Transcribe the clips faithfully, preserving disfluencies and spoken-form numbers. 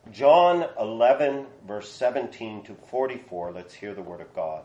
John eleven, verse seventeen to forty-four. Let's hear the word of God.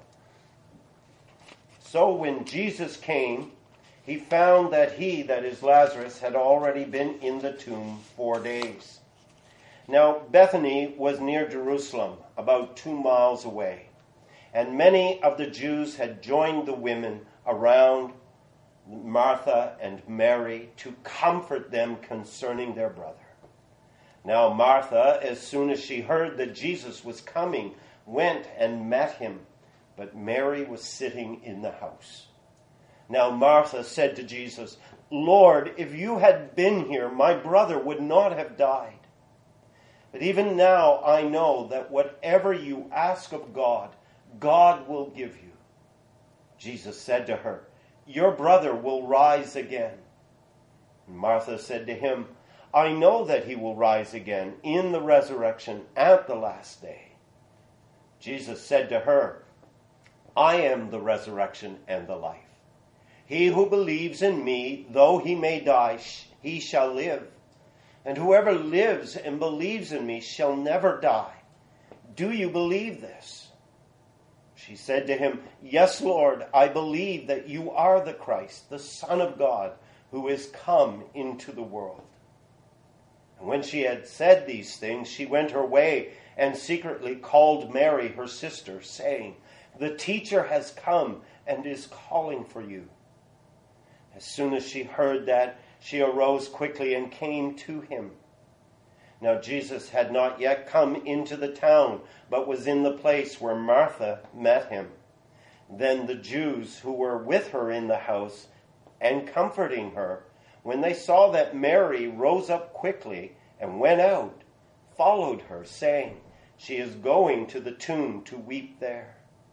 So when Jesus came, he found that he, that is Lazarus, had already been in the tomb four days. Now Bethany was near Jerusalem, about two miles away, and many of the Jews had joined the women around Martha and Mary to comfort them concerning their brother. Now Martha, as soon as she heard that Jesus was coming, went and met him, but Mary was sitting in the house. Now Martha said to Jesus, "Lord, if you had been here, my brother would not have died. But even now I know that whatever you ask of God, God will give you." Jesus said to her, "Your brother will rise again." And Martha said to him, "I know that he will rise again in the resurrection at the last day." Jesus said to her, "I am the resurrection and the life. He who believes in me, though he may die, he shall live. And whoever lives and believes in me shall never die. Do you believe this?" She said to him, "Yes, Lord, I believe that you are the Christ, the Son of God, who is come into the world." And when she had said these things, she went her way and secretly called Mary, her sister, saying, "The teacher has come and is calling for you." As soon as she heard that, she arose quickly and came to him. Now Jesus had not yet come into the town, but was in the place where Martha met him. Then the Jews who were with her in the house and comforting her, when they saw that Mary rose up quickly and went out, followed her, saying, "She is going to the tomb to weep there."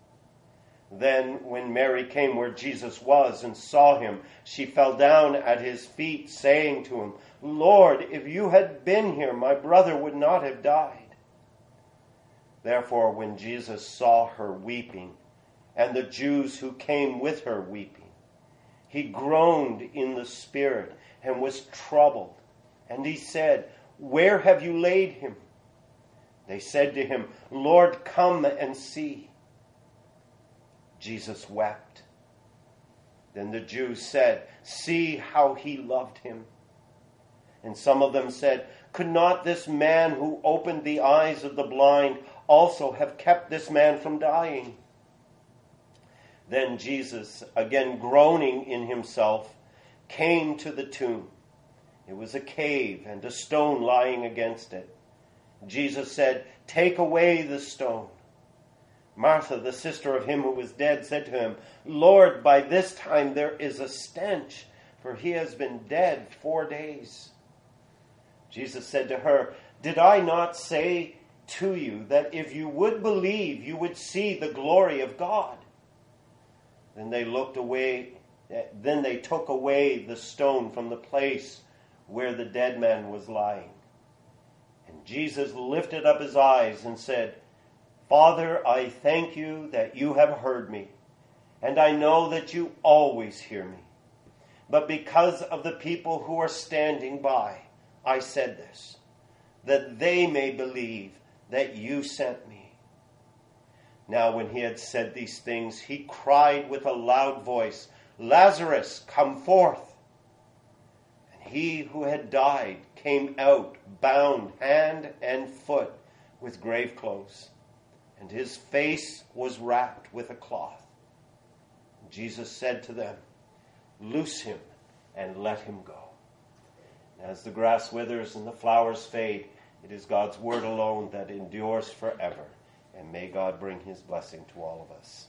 Then when Mary came where Jesus was and saw him, she fell down at his feet, saying to him, "Lord, if you had been here, my brother would not have died." Therefore, when Jesus saw her weeping, and the Jews who came with her weeping, he groaned in the spirit and was troubled. And he said, "Where have you laid him?" They said to him, "Lord, come and see." Jesus wept. Then the Jews said, "See how he loved him." And some of them said, "Could not this man who opened the eyes of the blind also have kept this man from dying?" Then Jesus, again groaning in himself, came to the tomb. It was a cave, and a stone lying against it. Jesus said, "Take away the stone." Martha, the sister of him who was dead, said to him, "Lord, by this time there is a stench, for he has been dead four days." Jesus said to her, "Did I not say to you that if you would believe, you would see the glory of God?" Then they looked away, then they took away the stone from the place where the dead man was lying. And Jesus lifted up his eyes and said, "Father, I thank you that you have heard me, and I know that you always hear me. But because of the people who are standing by, I said this, that they may believe that you sent me." Now when he had said these things, he cried with a loud voice, "Lazarus, come forth." And he who had died came out, bound hand and foot with grave clothes, and his face was wrapped with a cloth. Jesus said to them, "Loose him and let him go." As the grass withers and the flowers fade, it is God's word alone that endures forever. And may God bring his blessing to all of us.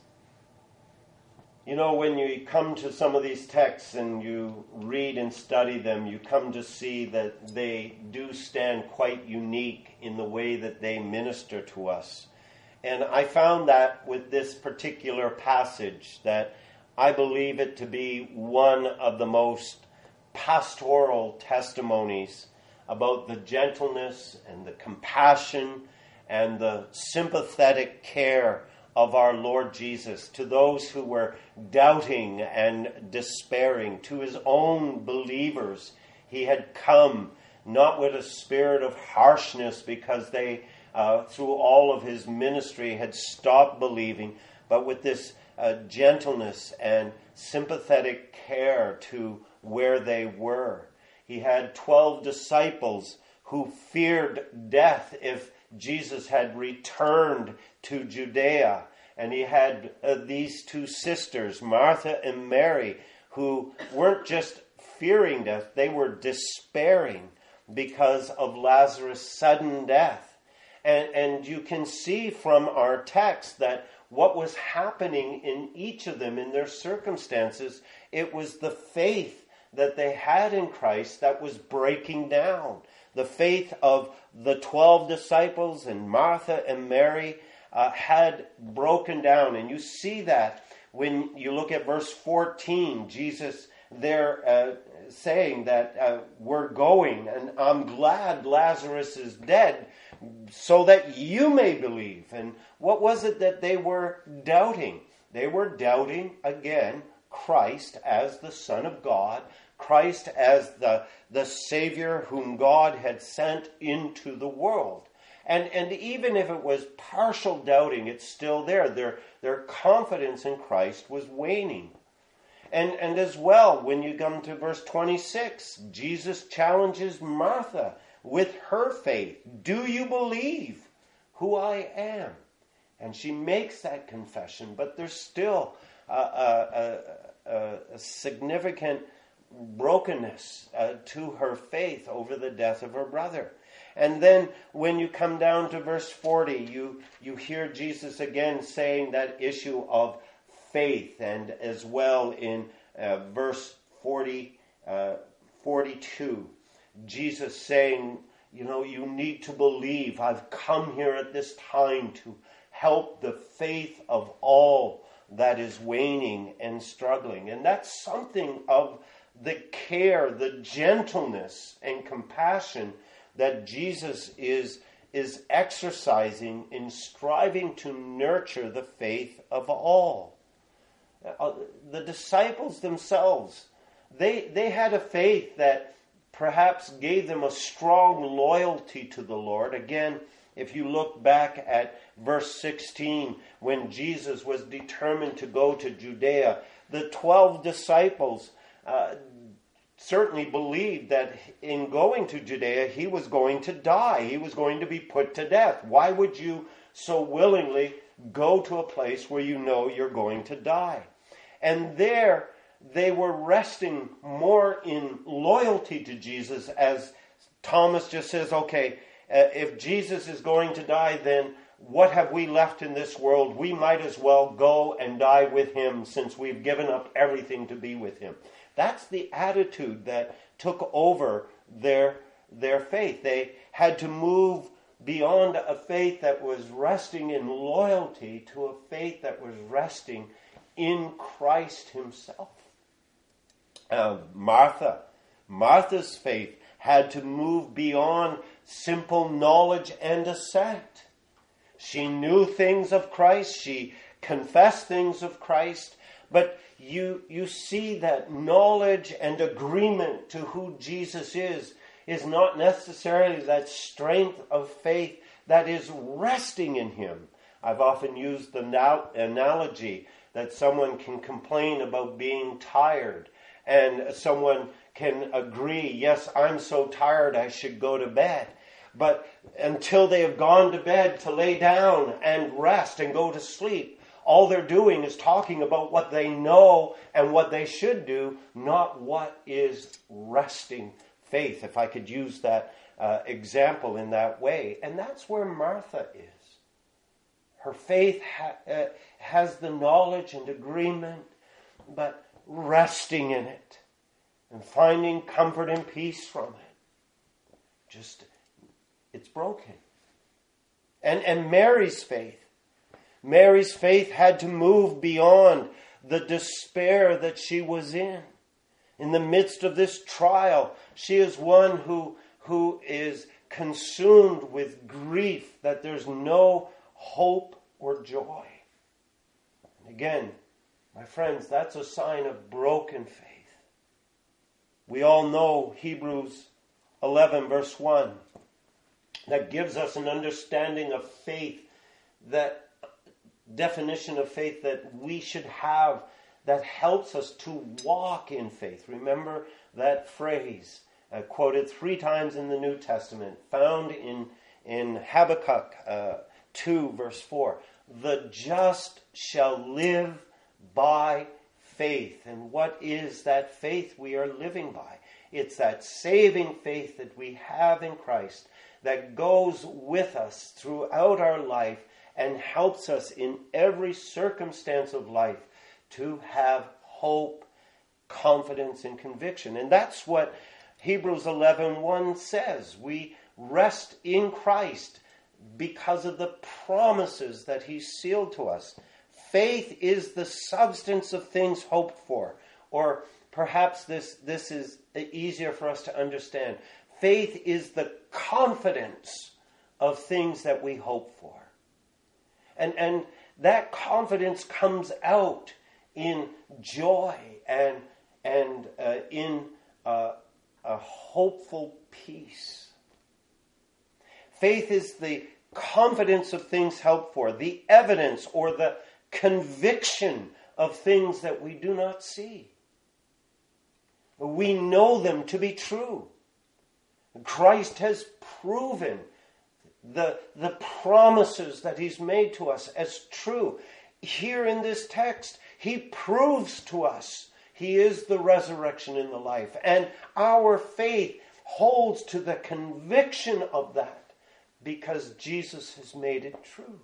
You know, when you come to some of these texts and you read and study them, you come to see that they do stand quite unique in the way that they minister to us. And I found that with this particular passage, that I believe it to be one of the most pastoral testimonies about the gentleness and the compassion and the sympathetic care of our Lord Jesus to those who were doubting and despairing. To his own believers, he had come not with a spirit of harshness because they, uh, through all of his ministry, had stopped believing, but with this uh, gentleness and sympathetic care to where they were. He had twelve disciples who feared death if Jesus had returned to Judea. And he had uh, these two sisters, Martha and Mary, who weren't just fearing death, they were despairing because of Lazarus' sudden death. And, and you can see from our text that what was happening in each of them, in their circumstances, it was the faith that they had in Christ that was breaking down. The faith of the twelve disciples and Martha and Mary uh, had broken down. And you see that when you look at verse fourteen, Jesus there uh, saying that uh, we're going, and I'm glad Lazarus is dead so that you may believe. And what was it that they were doubting? They were doubting, again, Christ as the Son of God, Christ as the, the Savior whom God had sent into the world. And, and even if it was partial doubting, it's still there. Their, their confidence in Christ was waning. And, and as well, when you come to verse twenty-six, Jesus challenges Martha with her faith. Do you believe who I am? And she makes that confession, but there's still a, a, a, a significant brokenness uh, to her faith over the death of her brother. And then when you come down to verse forty, you, you hear Jesus again saying that issue of faith, and as well in uh, verse forty, uh, forty-two, Jesus saying, you know, you need to believe. I've come here at this time to help the faith of all that is waning and struggling. And that's something of the care, the gentleness and compassion that Jesus is, is exercising in striving to nurture the faith of all. Uh, the disciples themselves, they, they had a faith that perhaps gave them a strong loyalty to the Lord. Again, if you look back at verse sixteen, when Jesus was determined to go to Judea, the twelve disciples uh, certainly believed that in going to Judea, he was going to die. He was going to be put to death. Why would you so willingly go to a place where you know you're going to die? And there, they were resting more in loyalty to Jesus, as Thomas just says, okay, uh, if Jesus is going to die, then what have we left in this world? We might as well go and die with him, since we've given up everything to be with him. That's the attitude that took over their, their faith. They had to move beyond a faith that was resting in loyalty to a faith that was resting in Christ himself. Uh, Martha, Martha's faith had to move beyond simple knowledge and assent. She knew things of Christ. She confessed things of Christ. But you, you see that knowledge and agreement to who Jesus is is not necessarily that strength of faith that is resting in him. I've often used the na- analogy that someone can complain about being tired, and someone can agree, yes, I'm so tired I should go to bed. But until they have gone to bed to lay down and rest and go to sleep, all they're doing is talking about what they know and what they should do, not what is resting faith, if I could use that uh, example in that way. And that's where Martha is. Her faith ha- uh, has the knowledge and agreement, but resting in it and finding comfort and peace from it. Just, it's broken. And, and Mary's faith. Mary's faith had to move beyond the despair that she was in. In the midst of this trial, she is one who, who is consumed with grief that there's no hope or joy. And again, my friends, that's a sign of broken faith. We all know Hebrews eleven, verse one, that gives us an understanding of faith, that definition of faith that we should have, that helps us to walk in faith. Remember that phrase, uh, quoted three times in the New Testament, found in, in Habakkuk uh, two, verse four. The just shall live by faith. And what is that faith we are living by? It's that saving faith that we have in Christ that goes with us throughout our life and helps us in every circumstance of life to have hope, confidence, and conviction. And that's what Hebrews eleven one says. We rest in Christ because of the promises that he sealed to us. Faith is the substance of things hoped for. Or perhaps this, this is easier for us to understand. Faith is the confidence of things that we hope for. And, and that confidence comes out in joy and, and uh, in uh, a hopeful peace. Faith is the confidence of things hoped for, the evidence or the conviction of things that we do not see. We know them to be true. Christ has proven the, the promises that he's made to us as true. Here in this text, he proves to us he is the resurrection and the life. And our faith holds to the conviction of that because Jesus has made it true.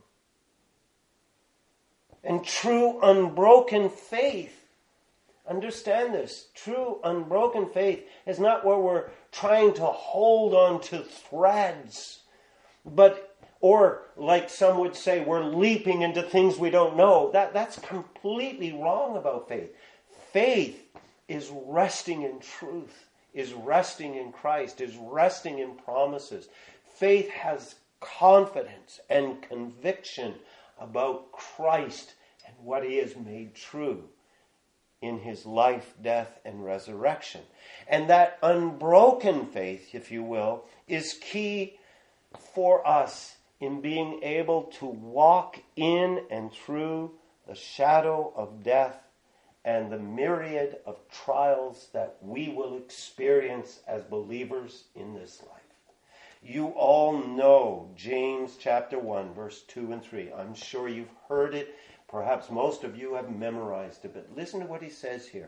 And true, unbroken faith, understand this, true, unbroken faith is not where we're trying to hold on to threads, but, or like some would say, we're leaping into things we don't know. That, that's completely wrong about faith. Faith is resting in truth, is resting in Christ, is resting in promises. Faith has confidence and conviction about Christ and what he has made true in his life, death, and resurrection. And that unbroken faith, if you will, is key for us in being able to walk in and through the shadow of death and the myriad of trials that we will experience as believers in this life. You all know James chapter one, verse two and three. I'm sure you've heard it. Perhaps most of you have memorized it. But listen to what he says here.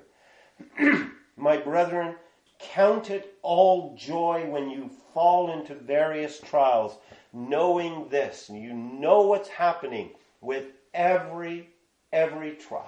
My brethren, count it all joy when you fall into various trials, knowing this. And you know what's happening with every, every trial.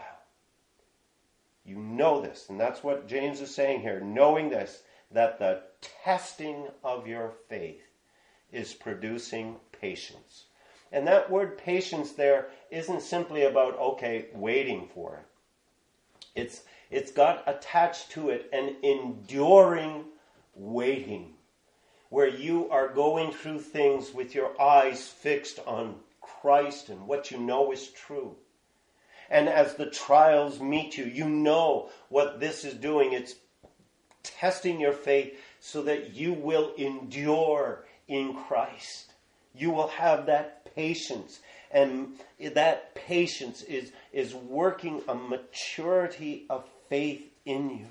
You know this. And that's what James is saying here. Knowing this, that the testing of your faith is producing patience. And that word patience there isn't simply about, okay, waiting for it. It's, it's got attached to it an enduring waiting, where you are going through things with your eyes fixed on Christ and what you know is true. And as the trials meet you, you know what this is doing. It's testing your faith so that you will endure in Christ. You will have that patience. And that patience is, is working a maturity of faith in you.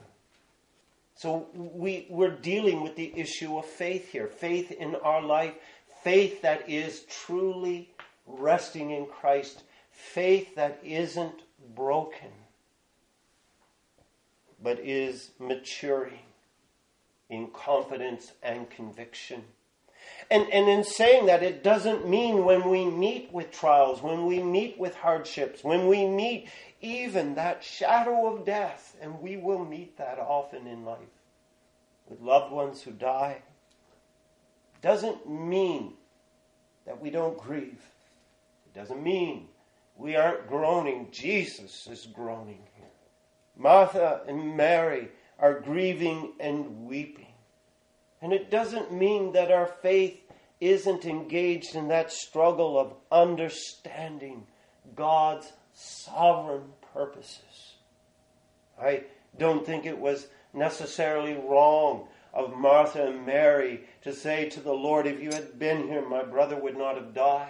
So we, we're dealing with the issue of faith here. Faith in our life. Faith that is truly resting in Christ. Faith that isn't broken, but is maturing in confidence and conviction. And, and in saying that, it doesn't mean when we meet with trials, when we meet with hardships, when we meet even that shadow of death, and we will meet that often in life, with loved ones who die, doesn't mean that we don't grieve. It doesn't mean we aren't groaning. Jesus is groaning here. Martha and Mary are grieving and weeping. And it doesn't mean that our faith isn't engaged in that struggle of understanding God's sovereign purposes. I don't think it was necessarily wrong of Martha and Mary to say to the Lord, if you had been here, my brother would not have died.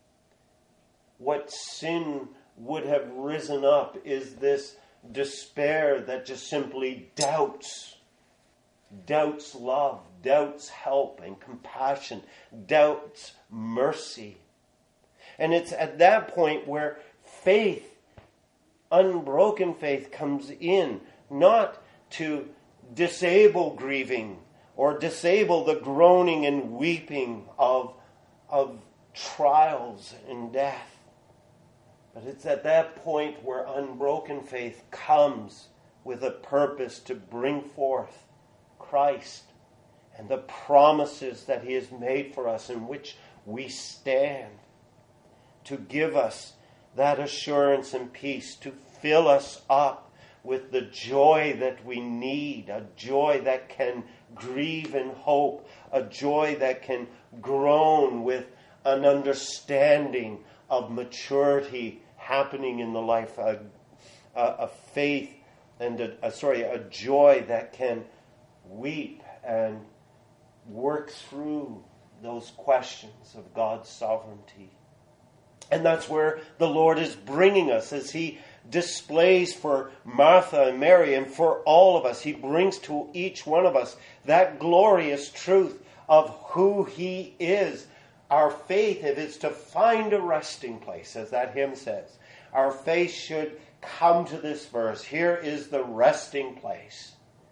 What sin would have risen up is this despair that just simply doubts. Doubts love, doubts help and compassion, doubts mercy. And it's at that point where faith, unbroken faith, comes in, not to disable grieving or disable the groaning and weeping of, of trials and death. But it's at that point where unbroken faith comes with a purpose to bring forth Christ and the promises that he has made for us, in which we stand, to give us that assurance and peace, to fill us up with the joy that we need, a joy that can grieve in hope, a joy that can groan with an understanding of maturity happening in the life, a, a, a faith and a, a, sorry, a joy that can weep and work through those questions of God's sovereignty. And that's where the Lord is bringing us as he displays for Martha and Mary and for all of us. He brings to each one of us that glorious truth of who he is. Our faith, if it's to find a resting place, as that hymn says, our faith should come to this verse. Here is the resting place.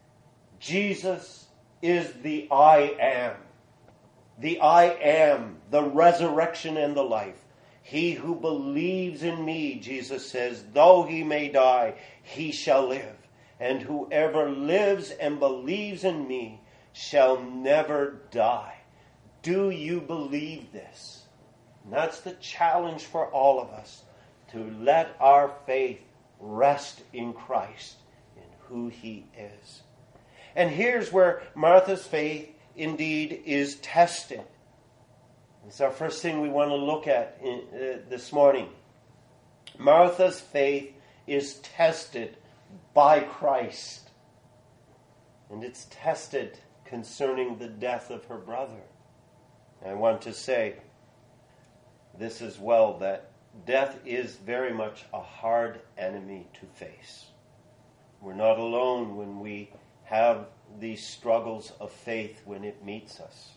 Jesus is the I am. The I am, the resurrection and the life. He who believes in me, Jesus says, though he may die, he shall live. And whoever lives and believes in me shall never die. Do you believe this? And that's the challenge for all of us, to let our faith rest in Christ, in who he is. And here's where Martha's faith indeed is tested. It's our first thing we want to look at in, uh, this morning. Martha's faith is tested by Christ. And it's tested concerning the death of her brother. I want to say this as well, that death is very much a hard enemy to face. We're not alone when we have these struggles of faith when it meets us.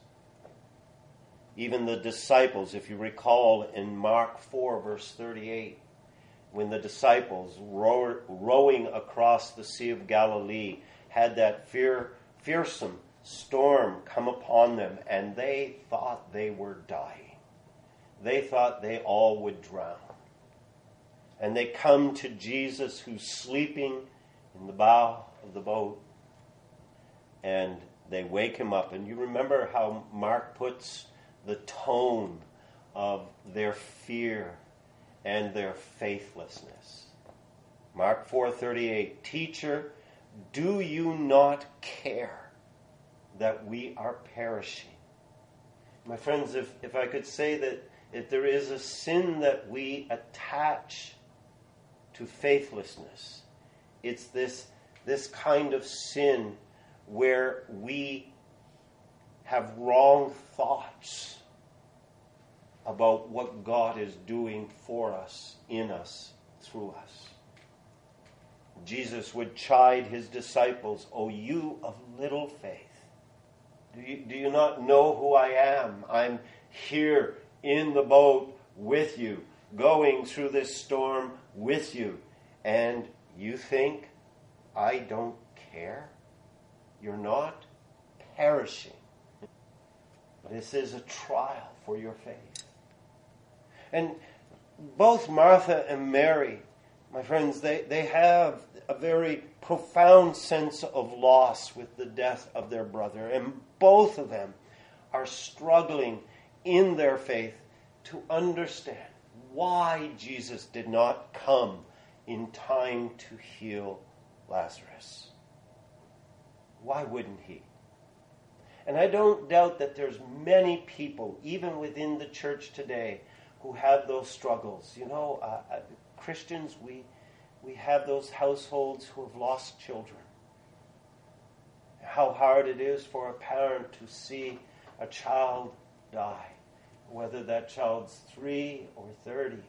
Even the disciples, if you recall in Mark four, verse thirty-eight, when the disciples row, rowing across the Sea of Galilee had that fear, fearsome storm come upon them, and they thought they were dying. They thought they all would drown. And they come to Jesus, who's sleeping in the bow of the boat, and they wake him up. And you remember how Mark puts the tone of their fear and their faithlessness. Mark four thirty-eight, Teacher, do you not care that we are perishing? My friends, if, if I could say that if there is a sin that we attach to faithlessness, it's this, this kind of sin where we have wrong thoughts about what God is doing for us, in us, through us. Jesus would chide his disciples, "O you of little faith, do you, do you not know who I am? I'm here in the boat with you, going through this storm with you, and you think I don't care? You're not perishing." But this is a trial for your faith. And both Martha and Mary, my friends, they, they have a very profound sense of loss with the death of their brother. And both of them are struggling in their faith to understand why Jesus did not come in time to heal Lazarus. Why wouldn't he? And I don't doubt that there's many people, even within the church today, who have those struggles. You know, uh, uh, Christians, we we have those households who have lost children. how hard it is for a parent to see a child die, whether that child's three or thirty.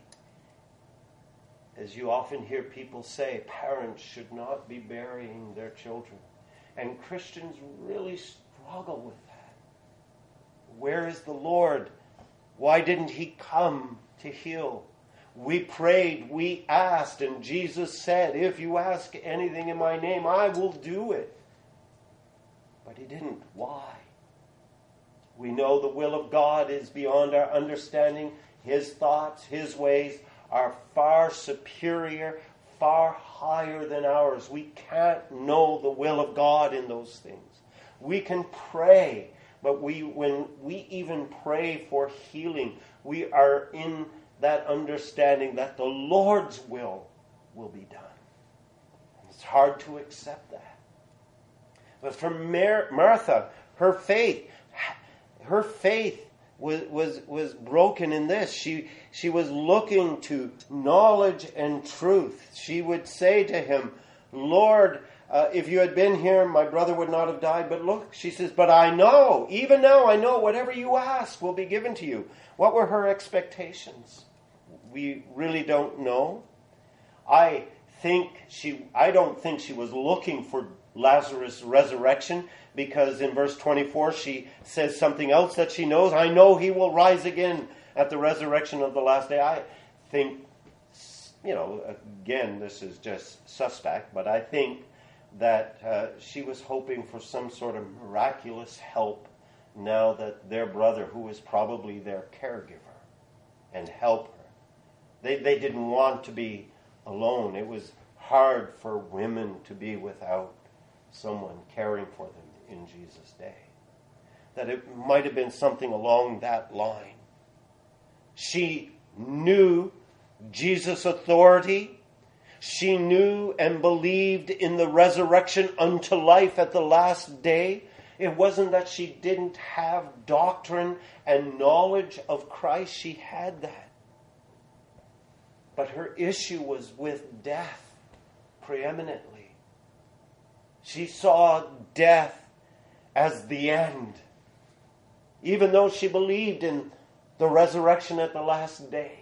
As you often hear people say, parents should not be burying their children. And Christians really struggle with that. Where is the Lord? Why didn't he come to heal? We prayed, we asked, and Jesus said, if you ask anything in my name, I will do it. But he didn't. Why? We know the will of God is beyond our understanding. His thoughts, his ways are far superior, far higher than ours. We can't know the will of God in those things. We can pray, but we, when we even pray for healing, we are in that understanding that the Lord's will will be done. It's hard to accept that. But for Mar- Martha, her faith, her faith was, was, was broken in this. She, she was looking to knowledge and truth. She would say to him, Lord, uh, if you had been here, my brother would not have died. But look, she says, but I know, even now I know whatever you ask will be given to you. What were her expectations? We really don't know. I think she, I don't think she was looking for Lazarus' resurrection, because in verse twenty-four she says something else that she knows. I know he will rise again at the resurrection of the last day. I think, you know, again, this is just suspect, but I think that uh, she was hoping for some sort of miraculous help now that their brother, who was probably their caregiver and helper, they, they didn't want to be alone. It was hard for women to be without someone caring for them in Jesus' day. That it might have been something along that line. She knew Jesus' authority. She knew and believed in the resurrection unto life at the last day. It wasn't that she didn't have doctrine and knowledge of Christ. She had that. But her issue was with death preeminently. She saw death as the end. Even though she believed in the resurrection at the last day,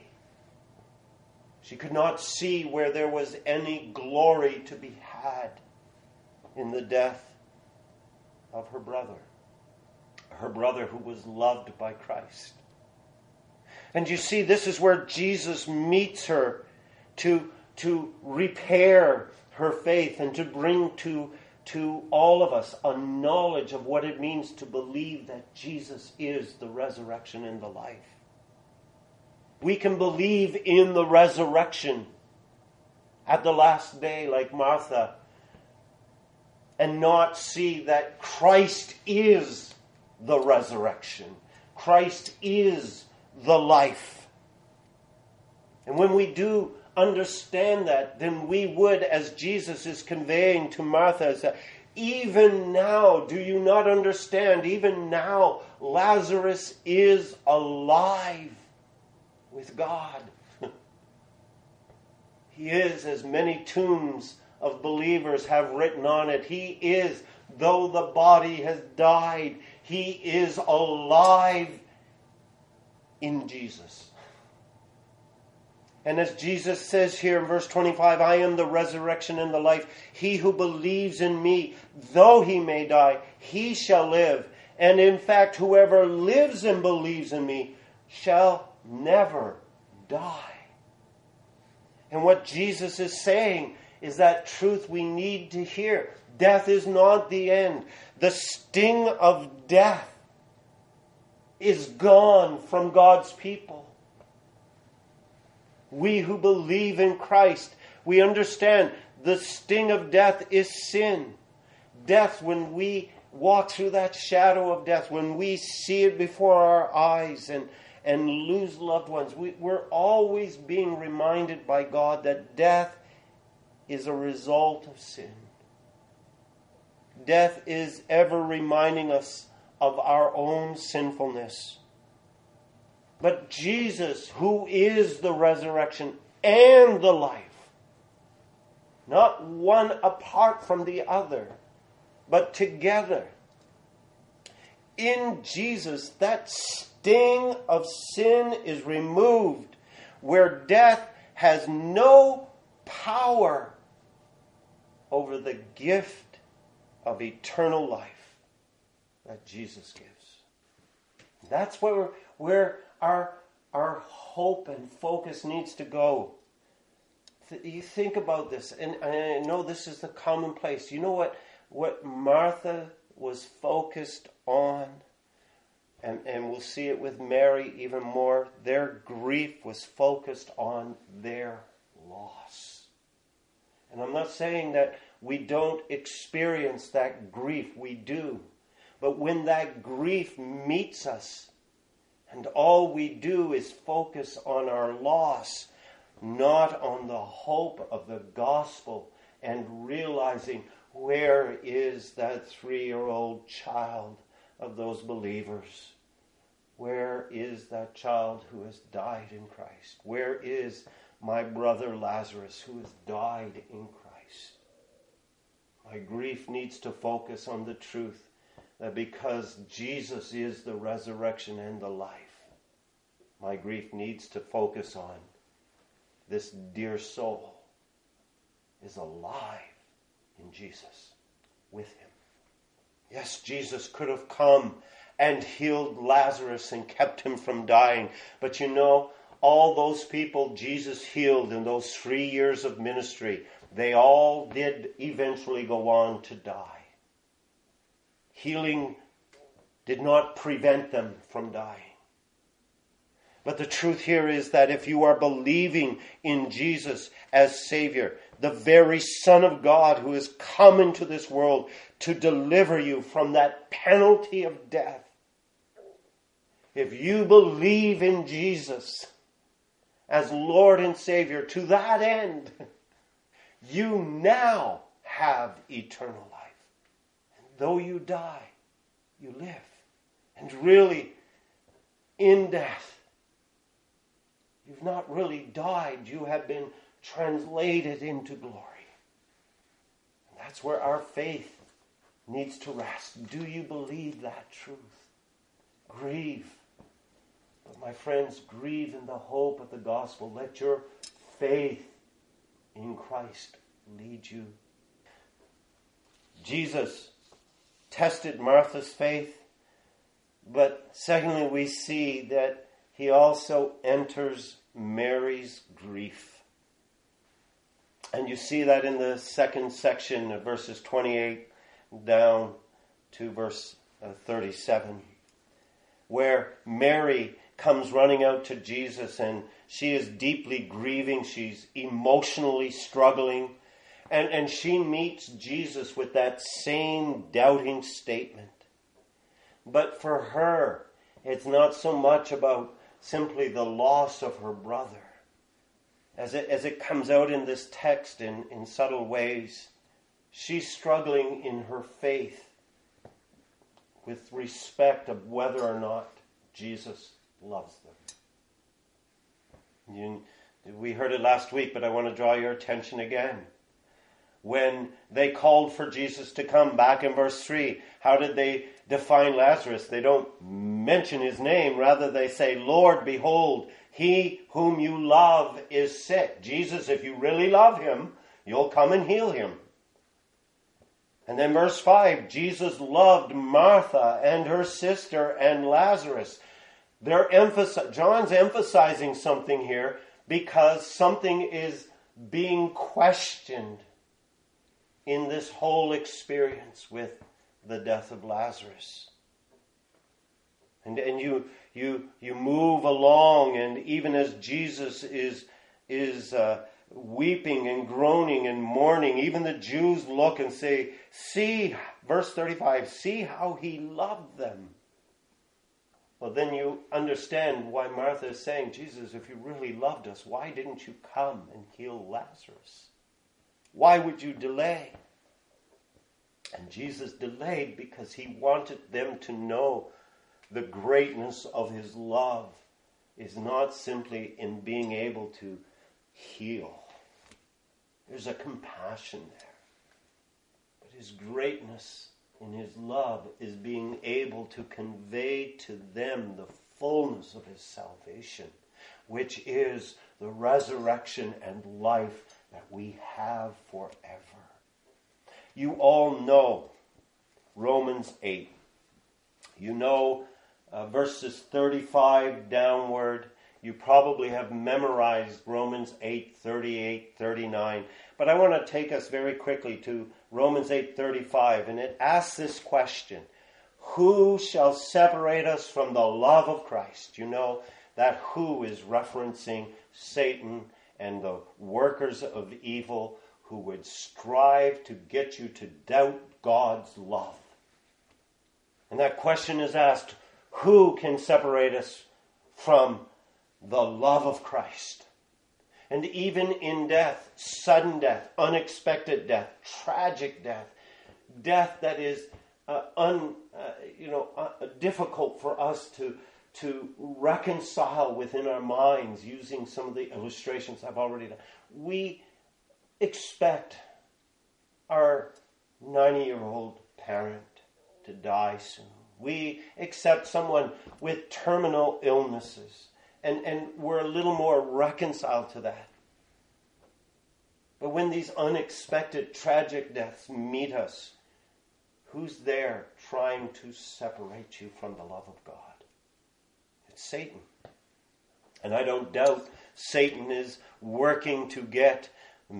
she could not see where there was any glory to be had in the death of her brother. Her brother who was loved by Christ. And you see, this is where Jesus meets her to, to repair her faith and to bring to, to all of us a knowledge of what it means to believe that Jesus is the resurrection and the life. We can believe in the resurrection at the last day like Martha and not see that Christ is the resurrection. Christ is the life. And when we do understand that, then we would, as Jesus is conveying to Martha, is that even now, do you not understand? Even now, Lazarus is alive with God. He is, as many tombs of believers have written on it, he is, though the body has died, he is alive in Jesus. And as Jesus says here in verse twenty-five, I am the resurrection and the life. He who believes in me, though he may die, he shall live. And in fact, whoever lives and believes in me shall never die. And what Jesus is saying is that truth we need to hear. Death is not the end. The sting of death is gone from God's people. We who believe in Christ, we understand the sting of death is sin. Death, when we walk through that shadow of death, when we see it before our eyes and, and lose loved ones, we, we're always being reminded by God that death is a result of sin. Death is ever reminding us of our own sinfulness. But Jesus, who is the resurrection and the life, not one apart from the other, but together. In Jesus, that sting of sin is removed, where death has no power over the gift of eternal life that Jesus gives. That's where, where our, our hope and focus needs to go. You think about this, and I know this is the commonplace. You know what, what Martha was focused on? And, and we'll see it with Mary even more. Their grief was focused on their loss. And I'm not saying that we don't experience that grief. We do. But when that grief meets us, and all we do is focus on our loss, not on the hope of the gospel, and realizing where is that three-year-old child of those believers? Where is that child who has died in Christ? Where is my brother Lazarus who has died in Christ? My grief needs to focus on the truth that because Jesus is the resurrection and the life, my grief needs to focus on this dear soul is alive in Jesus, with him. Yes, Jesus could have come and healed Lazarus and kept him from dying. But you know, all those people Jesus healed in those three years of ministry, they all did eventually go on to die. Healing did not prevent them from dying. But the truth here is that if you are believing in Jesus as Savior, the very Son of God who has come into this world to deliver you from that penalty of death, if you believe in Jesus as Lord and Savior to that end, you now have eternal life. And though you die, you live. And really, in death, you've not really died. You have been translated into glory. And that's where our faith needs to rest. Do you believe that truth? Grieve. But my friends, grieve in the hope of the gospel. Let your faith in Christ lead you. Jesus tested Martha's faith, but secondly, we see that he also enters Mary's grief. And you see that in the second section of verses twenty-eight down to verse thirty-seven, where Mary comes running out to Jesus and she is deeply grieving. She's emotionally struggling. And, and she meets Jesus with that same doubting statement. But for her, it's not so much about simply the loss of her brother. As it, as it comes out in this text in, in subtle ways, she's struggling in her faith with respect of whether or not Jesus loves them. You, we heard it last week, but I want to draw your attention again. When they called for Jesus to come, back in verse three, how did they define Lazarus? They don't mention his name. Rather, they say, Lord, behold, he whom you love is sick. Jesus, if you really love him, you'll come and heal him. And then verse five, Jesus loved Martha and her sister and Lazarus. They're emphasi- John's emphasizing something here because something is being questioned in this whole experience with the death of Lazarus. And, and you, you, you move along, and even as Jesus is, is uh, weeping and groaning and mourning, even the Jews look and say, see, verse thirty-five, see how he loved them. Well, then you understand why Martha is saying, Jesus, if you really loved us, why didn't you come and heal Lazarus? Why would you delay? And Jesus delayed because he wanted them to know the greatness of his love is not simply in being able to heal. There's a compassion there. But his greatness in his love, is being able to convey to them the fullness of his salvation, which is the resurrection and life that we have forever. You all know Romans eight. You know uh, verses thirty-five downward. You probably have memorized Romans eight, thirty-eight, thirty-nine. But I want to take us very quickly to Romans eight, thirty-five. And it asks this question: who shall separate us from the love of Christ? You know, that who is referencing Satan and the workers of evil who would strive to get you to doubt God's love. And that question is asked, who can separate us from the love of Christ? And even in death, sudden death, unexpected death, tragic death, death that is uh, un, uh, you know, uh, difficult for us to, to reconcile within our minds, using some of the illustrations I've already done. We expect our ninety-year-old parent to die soon. We accept someone with terminal illnesses, and, and we're a little more reconciled to that. But when these unexpected tragic deaths meet us, who's there trying to separate you from the love of God? It's Satan. And I don't doubt Satan is working to get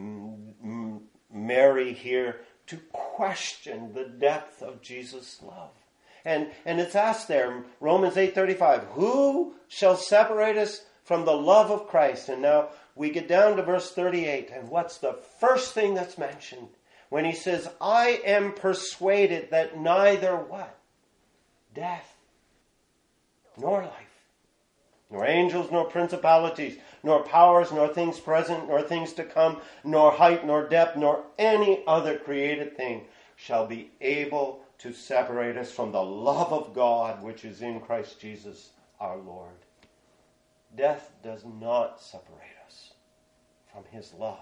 Mary here to question the depth of Jesus' love. And, and it's asked there, Romans eight thirty-five, who shall separate us from the love of Christ? And now we get down to verse thirty-eight, and what's the first thing that's mentioned? When he says, I am persuaded that neither what? Death, nor life, nor angels, nor principalities, nor powers, nor things present, nor things to come, nor height, nor depth, nor any other created thing shall be able to separate us from the love of God which is in Christ Jesus our Lord. Death does not separate us from his love.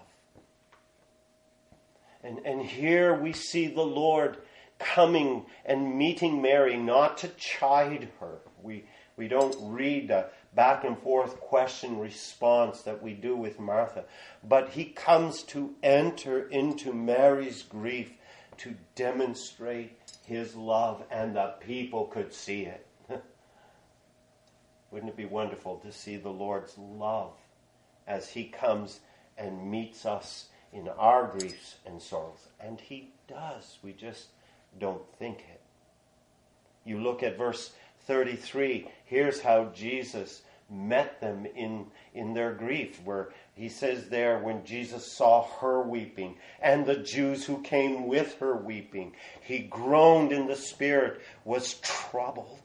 And, and here we see the Lord coming and meeting Mary, not to chide her. We, we don't read a back and forth question response that we do with Martha. But he comes to enter into Mary's grief to demonstrate his love, and the people could see it. Wouldn't it be wonderful to see the Lord's love as he comes and meets us in our griefs and sorrows? And he does. We just don't think it. You look at verse thirty-three. Here's how Jesus met them in, in their grief, where he says there, when Jesus saw her weeping and the Jews who came with her weeping, he groaned in the spirit, was troubled.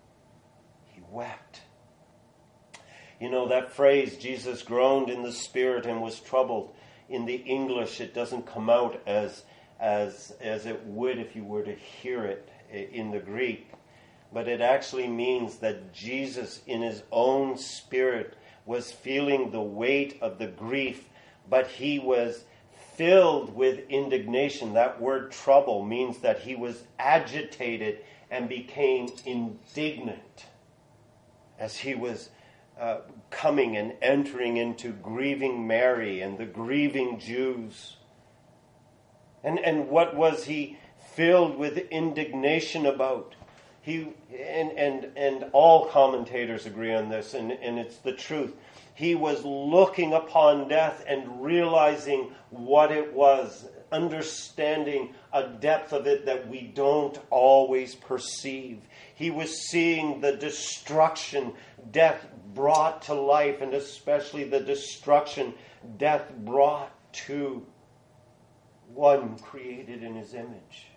He wept. You know that phrase, Jesus groaned in the spirit and was troubled. In the English, it doesn't come out as, as, as it would if you were to hear it in the Greek. But it actually means that Jesus in his own spirit was feeling the weight of the grief, but he was filled with indignation. That word trouble means that he was agitated and became indignant as he was uh, coming and entering into grieving Mary and the grieving Jews. And, and what was he filled with indignation about? He and, and and all commentators agree on this, and, and it's the truth. He was looking upon death and realizing what it was, understanding a depth of it that we don't always perceive. He was seeing the destruction death brought to life, and especially the destruction death brought to one created in his image.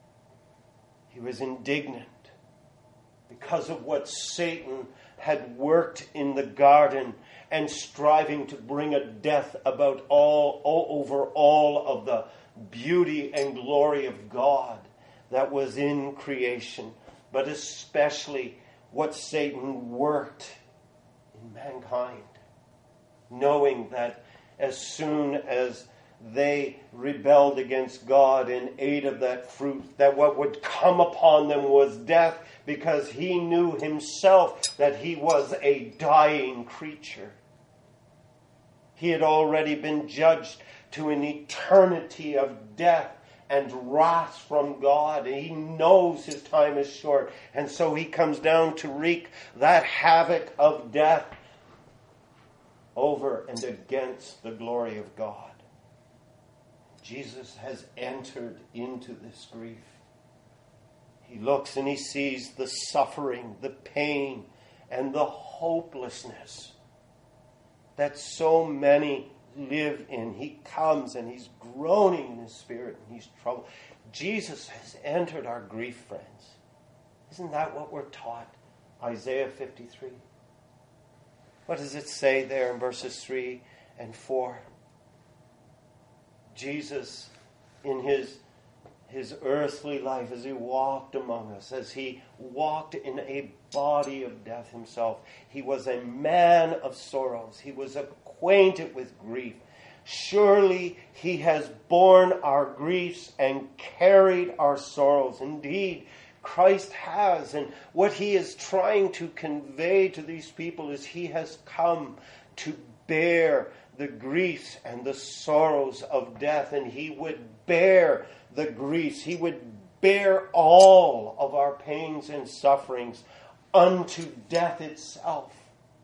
He was indignant because of what Satan had worked in the garden and striving to bring a death about all, all over all of the beauty and glory of God that was in creation, but especially what Satan worked in mankind, knowing that as soon as they rebelled against God and ate of that fruit, that what would come upon them was death, because he knew himself that he was a dying creature. He had already been judged to an eternity of death and wrath from God. And he knows his time is short. And so he comes down to wreak that havoc of death over and against the glory of God. Jesus has entered into this grief. He looks and he sees the suffering, the pain, and the hopelessness that so many live in. He comes and he's groaning in his spirit and he's troubled. Jesus has entered our grief, friends. Isn't that what we're taught? Isaiah fifty-three. What does it say there in verses three and four? Jesus, in his, his earthly life, as he walked among us, as he walked in a body of death himself, he was a man of sorrows. He was acquainted with grief. Surely he has borne our griefs and carried our sorrows. Indeed, Christ has. And what he is trying to convey to these people is he has come to bear the griefs and the sorrows of death. And he would bear the griefs. He would bear all of our pains and sufferings unto death itself.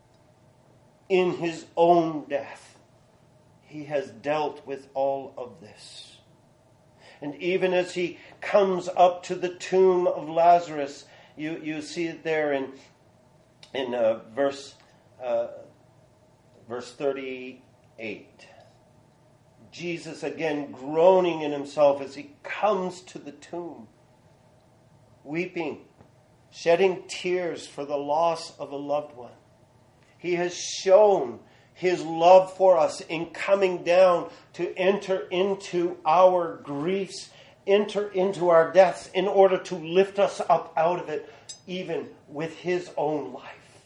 In his own death, he has dealt with all of this. And even as he comes up to the tomb of Lazarus, you, you see it there in in uh, verse uh, verse thirty-eight. Jesus again groaning in himself as he comes to the tomb, weeping, shedding tears for the loss of a loved one. He has shown his love for us in coming down to enter into our griefs, enter into our deaths in order to lift us up out of it, even with his own life.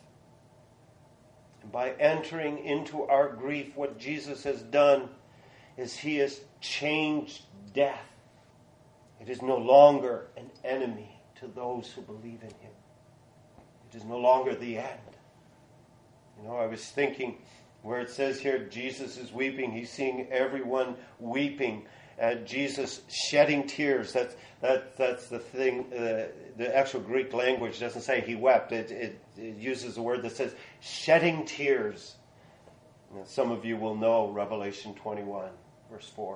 And by entering into our grief, what Jesus has done is he has changed death. It is no longer an enemy to those who believe in him. It is no longer the end. You know, I was thinking, where it says here, Jesus is weeping, he's seeing everyone weeping, and Jesus shedding tears. That's that that's the thing. Uh, the actual Greek language doesn't say he wept. It, it, it uses a word that says shedding tears. Now, some of you will know Revelation twenty-one, verse four.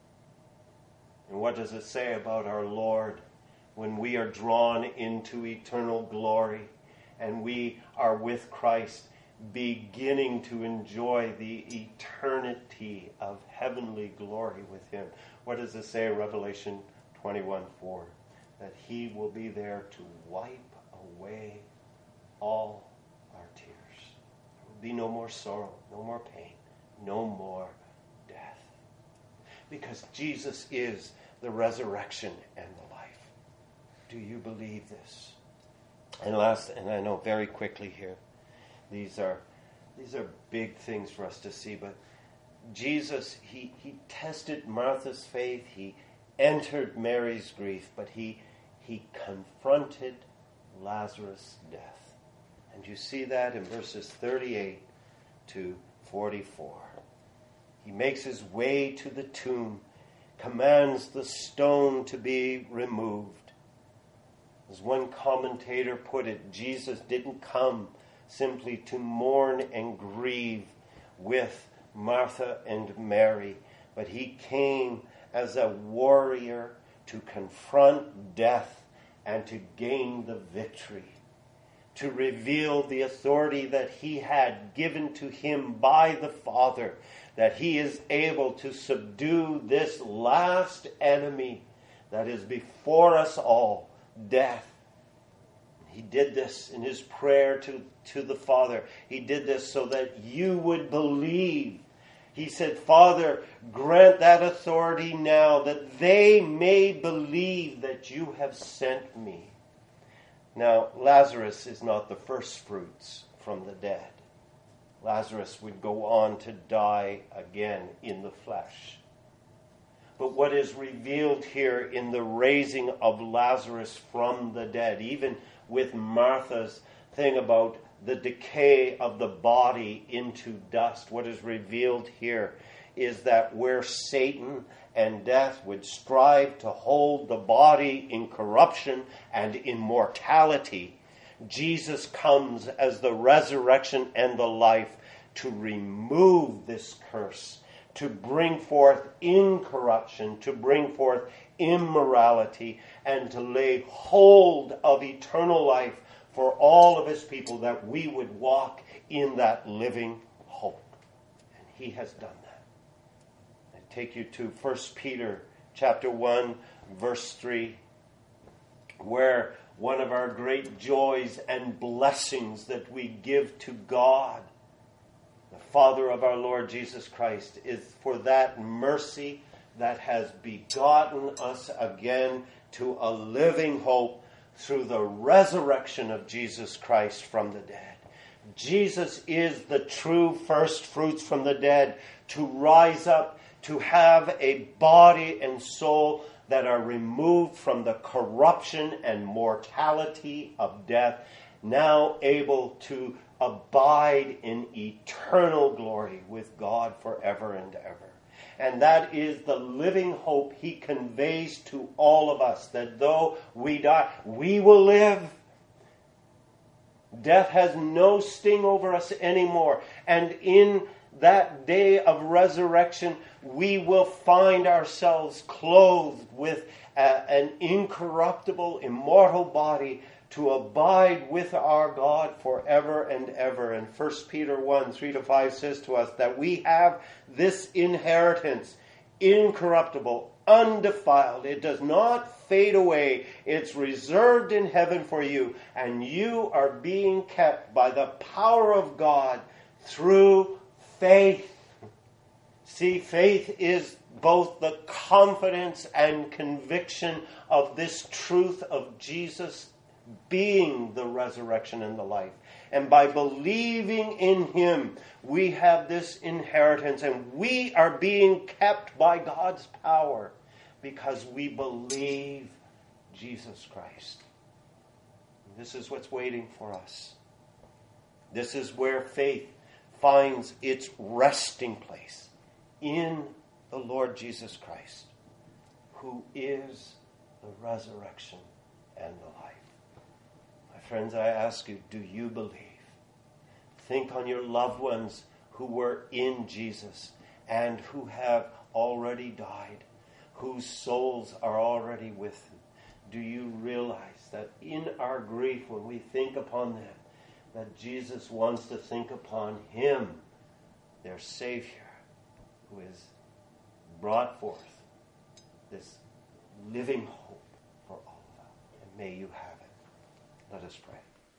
And what does it say about our Lord when we are drawn into eternal glory and we are with Christ, beginning to enjoy the eternity of heavenly glory with him? What does it say in Revelation twenty-one four? That he will be there to wipe away all our tears. There will be no more sorrow, no more pain, no more death. Because Jesus is the resurrection and the life. Do you believe this? And last, and I know very quickly here, These are these are big things for us to see, but Jesus, he, he tested Martha's faith, he entered Mary's grief, but he he confronted Lazarus' death. And you see that in verses thirty-eight to forty-four. He makes his way to the tomb, commands the stone to be removed. As one commentator put it, Jesus didn't come simply to mourn and grieve with Martha and Mary, but he came as a warrior to confront death and to gain the victory, to reveal the authority that he had given to him by the Father, that he is able to subdue this last enemy that is before us all, death. He did this in his prayer to, to the Father. He did this so that you would believe. He said, Father, grant that authority now, that they may believe that you have sent me. Now, Lazarus is not the first fruits from the dead. Lazarus would go on to die again in the flesh. but what is revealed here in the raising of Lazarus from the dead, even with Martha's thing about the decay of the body into dust. What is revealed here is that where Satan and death would strive to hold the body in corruption and immortality, Jesus comes as the resurrection and the life to remove this curse, to bring forth incorruption, to bring forth immorality, and to lay hold of eternal life for all of his people, that we would walk in that living hope. And he has done that. I take you to First Peter chapter one, verse three, where one of our great joys and blessings that we give to God, the Father of our Lord Jesus Christ, is for that mercy that has begotten us again to a living hope through the resurrection of Jesus Christ from the dead. Jesus is the true first fruits from the dead, to rise up, to have a body and soul that are removed from the corruption and mortality of death, now able to abide in eternal glory with God forever and ever. And that is the living hope he conveys to all of us, that though we die, we will live. Death has no sting over us anymore. And in that day of resurrection, we will find ourselves clothed with a, an incorruptible, immortal body to abide with our God forever and ever. And First Peter one, three to five says to us that we have this inheritance, incorruptible, undefiled. It does not fade away. It's reserved in heaven for you. And you are being kept by the power of God through faith. See, faith is both the confidence and conviction of this truth of Jesus being the resurrection and the life. And by believing in him, we have this inheritance, and we are being kept by God's power because we believe Jesus Christ. This is what's waiting for us. This is where faith finds its resting place, in the Lord Jesus Christ, who is the resurrection and the life. My friends, I ask you, do you believe? Think on your loved ones who were in Jesus and who have already died, whose souls are already with him. Do you realize that in our grief, when we think upon them, that Jesus wants to think upon him, their Savior, who has brought forth this living hope for all of us. And may you have it. Let us pray.